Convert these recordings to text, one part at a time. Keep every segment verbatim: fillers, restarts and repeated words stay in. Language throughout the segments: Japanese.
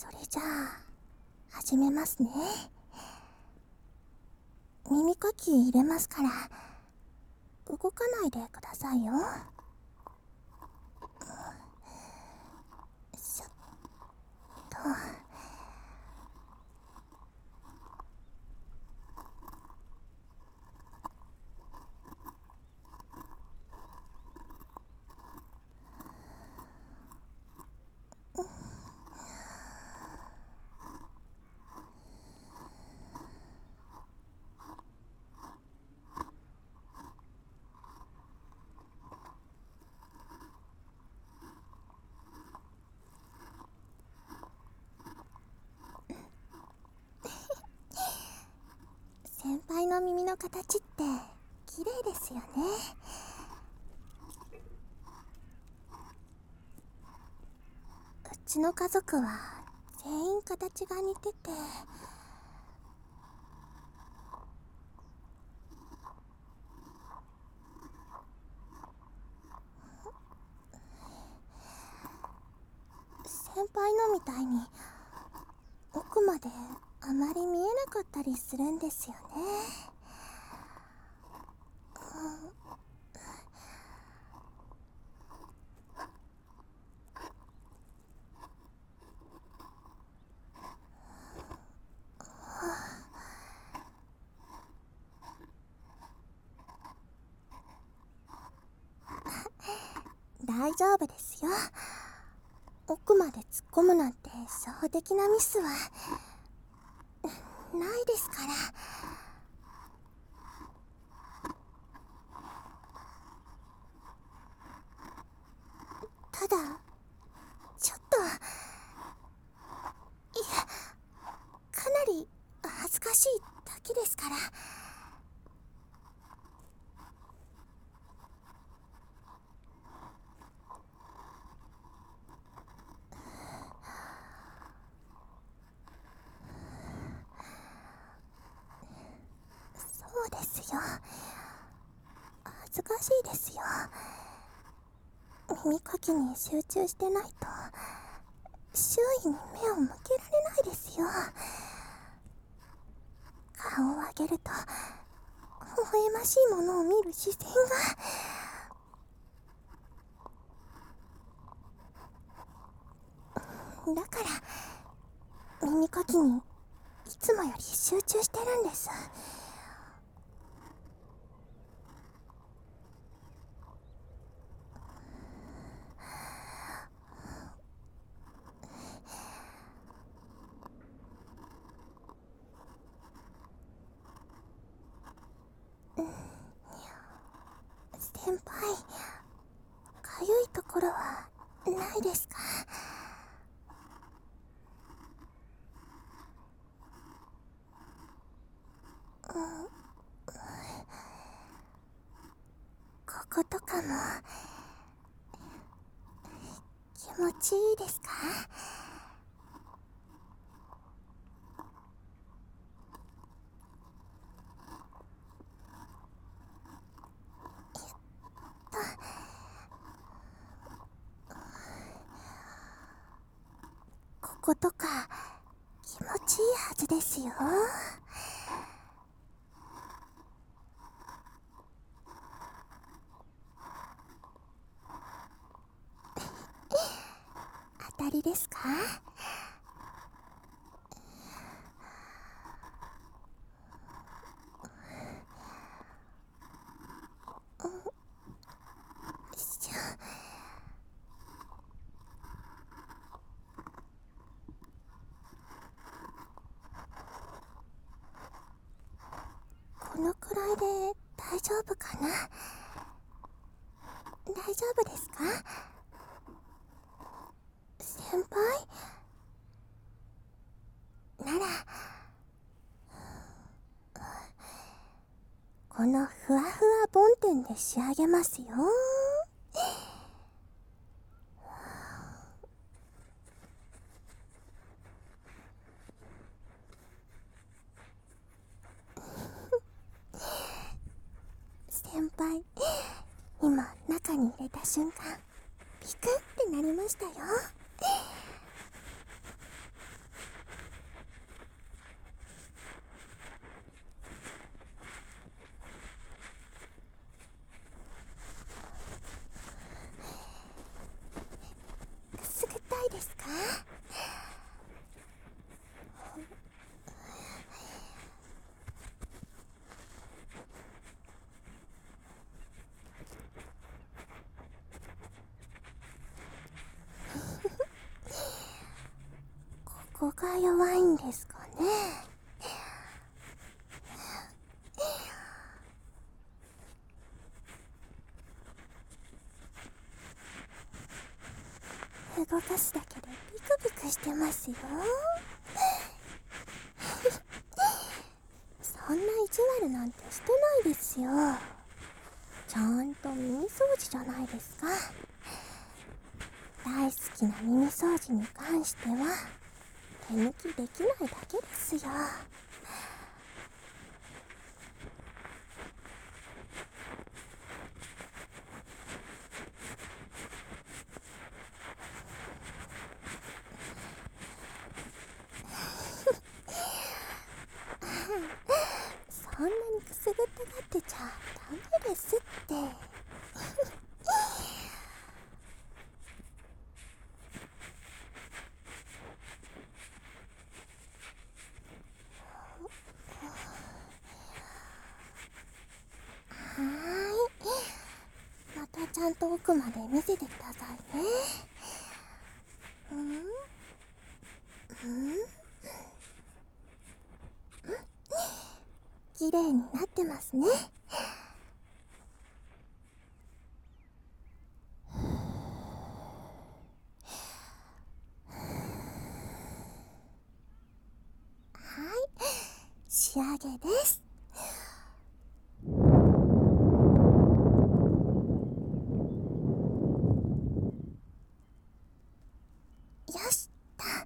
それじゃあ始めますね。耳かき入れますから動かないでくださいよ。よいしょっと。先輩の耳の形って綺麗ですよね。うちの家族は全員形が似てて、先輩のみたいに奥まであまり見えなかったりするんですよね。大丈夫ですよ。奥まで突っ込むなんて初歩的なミスはないですから。ただちょっと、いや、かなり恥ずかしいだけですから。そうですよ、恥ずかしいですよ。耳かきに集中してないと周囲に目を向けられないですよ。顔を上げると微笑ましいものを見る視線が。だから耳かきにいつもより集中してるんです。先輩、かゆいところはないですか？うん、こことかも気持ちいいですか？こことか気持ちいいはずですよ。当たりですか？うん、よいしょ。このくらいで大丈夫かな？大丈夫ですか？先輩なら、このふわふわ梵天で仕上げますよ。先輩、今中に入れた瞬間ピクってなりましたよ。 こが弱いんですかね。動かすだけでビクビクしてますよ。そんな意地悪なんてしてないですよ。ちゃんと耳掃除じゃないですか。大好きな耳掃除に関しては手抜きできないだけですよ。そんなにくすぐったがってちゃダメですって。はーい、またちゃんと奥まで見せてくださいね。うんうん綺麗になってますね。はい、仕上げです。よしっと。はい、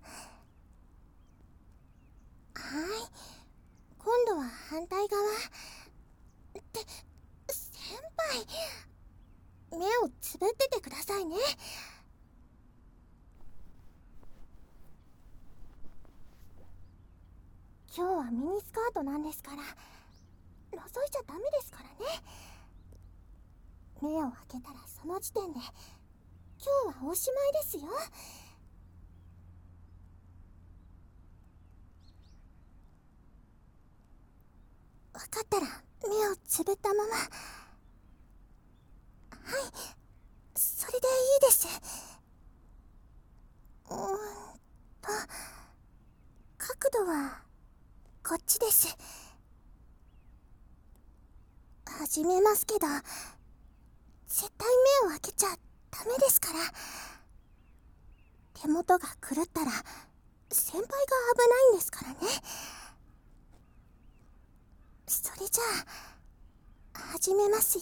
今度は反対側。って先輩、目をつぶっててくださいね。今日はミニスカートなんですから、覗いちゃダメですからね。目を開けたらその時点で今日はおしまいですよ。分かったら目をつぶったまま。はい、それでいいです。うーんと角度はこっちです。始めますけど、絶対目を開けちゃダメですから。手元が狂ったら先輩が危ないんですからね。それじゃあ始めますよ。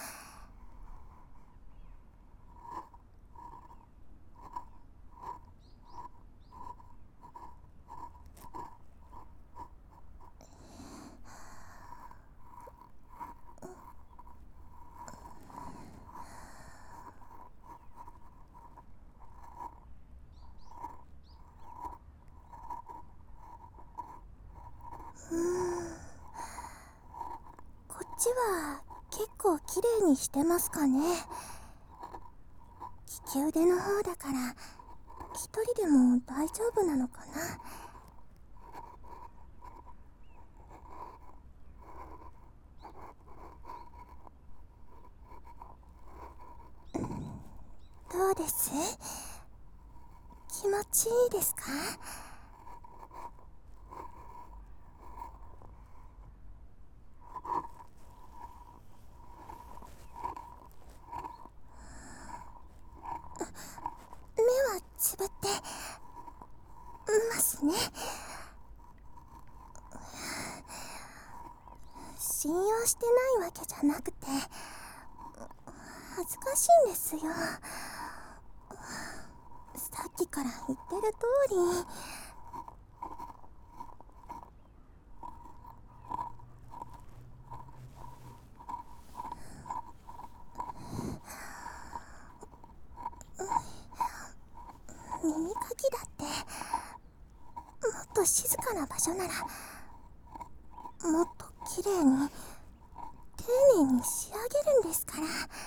うーん、こっちは結構綺麗にしてますかね。利き腕の方だから一人でも大丈夫なのかな。どうです？気持ちいいですか？目はつぶってますね。信用してないわけじゃなくて恥ずかしいんですよ。さっきから言ってる通り。耳かきだってもっと静かな場所ならもっと綺麗に丁寧に仕上げるんですから。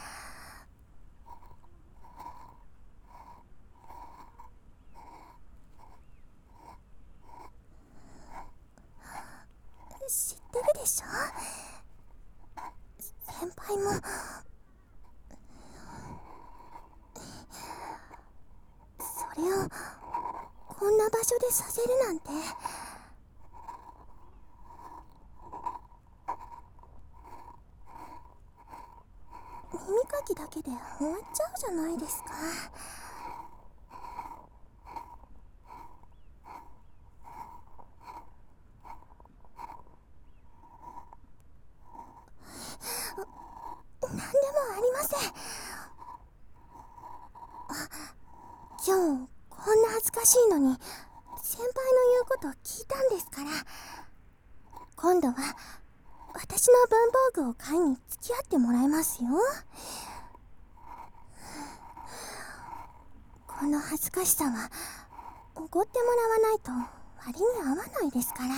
知ってるでしょ？先輩もそれをこんなな場所でさせるなんて。耳かきだけで終わっちゃうじゃないですか。何でもありません。あ、今日こんな恥ずかしいのに先輩の言うことを聞いたんですから、今度は私の文房具を買いに付き合ってもらいますよ。この恥ずかしさはおごってもらわないと割に合わないですから。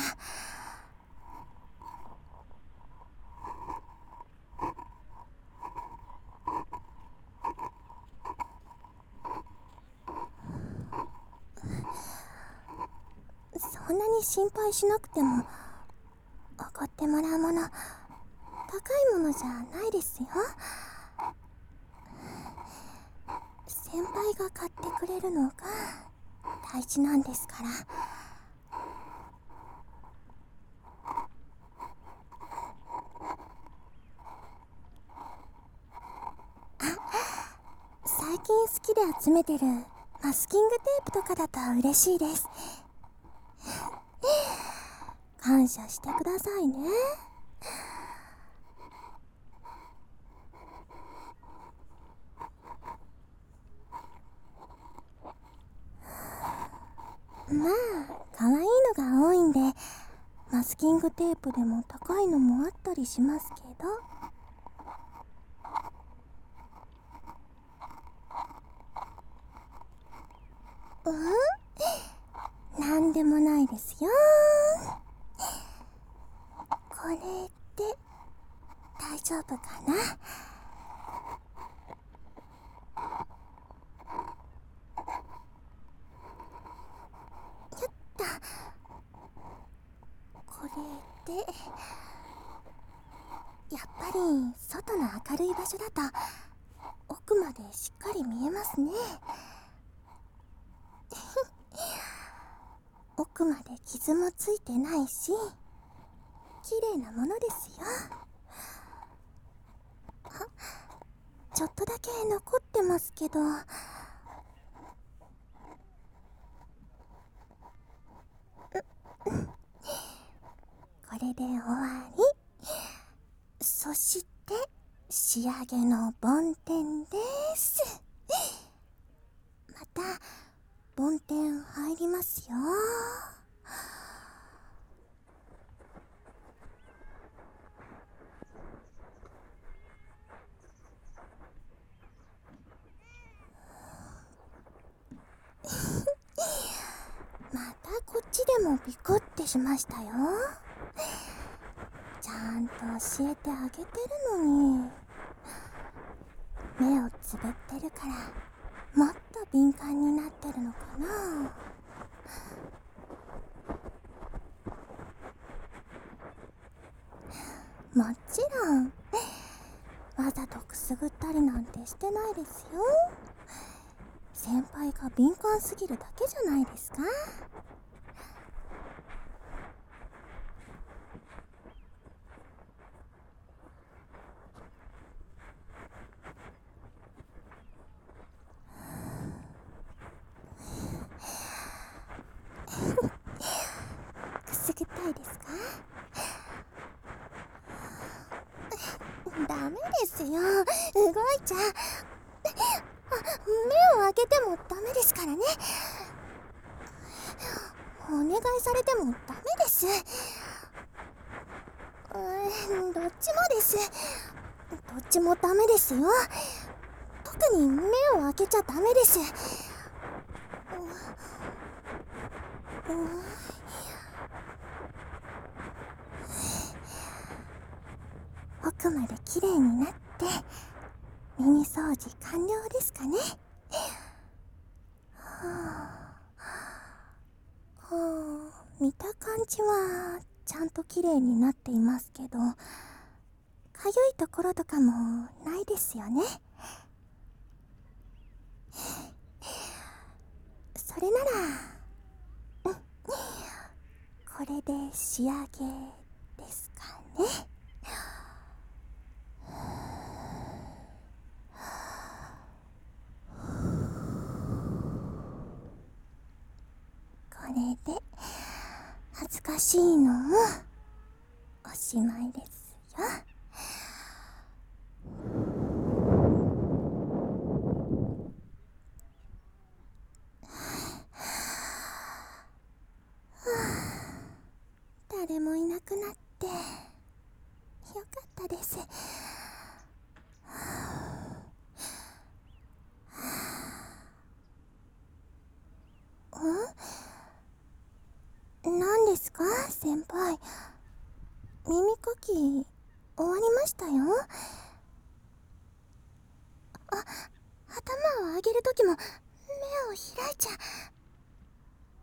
そんなに心配しなくてもおごってもらうもの、高いものじゃないですよ。先輩が買ってくれるのが大事なんですから。最近好きで集めてるマスキングテープとかだと嬉しいです。感謝してくださいね。まあ可愛いのが多いんで、マスキングテープでも高いのもあったりしますけど。うん？なんでもないですよ。これで大丈夫かな。よっと。これでやっぱり外の明るい場所だと奥までしっかり見えますね。奥まで傷もついてないし綺麗なものですよ。あ、ちょっとだけ残ってますけど。これで終わり。そして仕上げの梵天です。また梵天入りますよ。またこっちでもビコってしましたよ。ちゃんと教えてあげてるのに。目をつぶってるからもっと敏感になってるのかな。もちろんわざとくすぐったりなんてしてないですよ。先輩が敏感すぎるだけじゃないですか。くすぐったいですか。ダメですよ、動いちゃ。あ、目を開けてもダメですからね。お願いされてもダメです。うーん、どっちもです。どっちもダメですよ。特に目を開けちゃダメです。う、う、奥まできれいになって耳掃除完了ですかね。はあ、はあ、見た感じはちゃんときれいになっていますけど、かゆいところとかもないですよね。それなられで仕上げですかね。これで恥ずかしいのもおしまいですよ。誰もいなくなってよかったです。ん？何ですか先輩。耳かき終わりましたよ。あ、頭を上げるときも目を開いちゃ。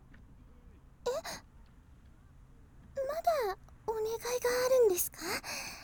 え、まだお願いがあるんですか？